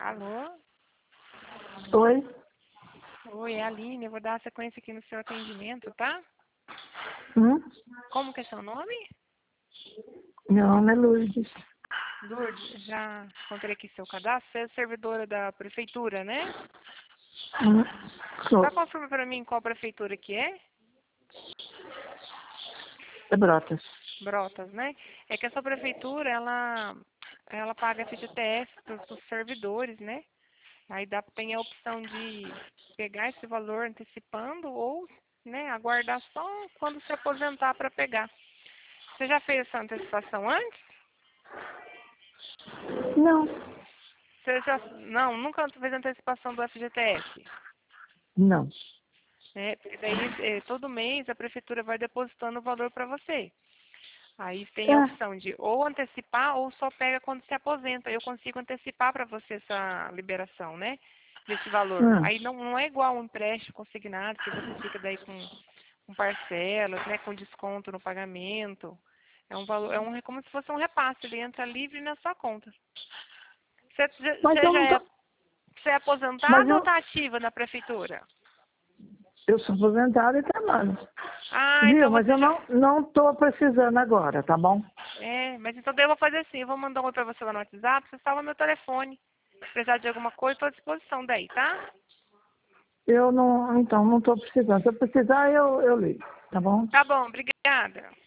Alô? Oi? Oi, é a Aline. Eu vou dar sequência aqui no seu atendimento, tá? Hum? Como que é seu nome? Meu nome é Lourdes. Lourdes, já encontrei aqui seu cadastro. Você é servidora da prefeitura, né? Hum? Sou. Só confirma pra mim qual prefeitura que é? É Brotas. Brotas, né? É que essa prefeitura, ela paga FGTS para os servidores, né? Aí tem a opção de pegar esse valor antecipando ou, né, aguardar só quando se aposentar para pegar. Você já fez essa antecipação antes? Não. Não, nunca fez antecipação do FGTS. Não. Né? Porque daí, todo mês, a prefeitura vai depositando o valor para você. Aí tem a É. opção de ou antecipar ou só pega quando se aposenta. Eu consigo antecipar para você essa liberação, né? Desse valor. Hum. Aí não é igual um empréstimo consignado, que você fica daí com parcelas, né? Com desconto no pagamento. É um valor, é como se fosse um repasse, ele entra livre na sua conta. Você, Mas você eu já não é, tô. você é Mas aposentado ou está ativa na prefeitura? eu sou aposentada e trabalho. Ah, Viu? então Mas você eu já. não tô precisando agora, tá bom? Mas então daí eu vou fazer assim, eu vou mandar um oi pra você lá no WhatsApp, você salva meu telefone. Se precisar de alguma coisa, estou à disposição daí, tá? Eu não. Então, não tô precisando. Se eu precisar, eu ligo, tá bom? Tá bom, obrigada.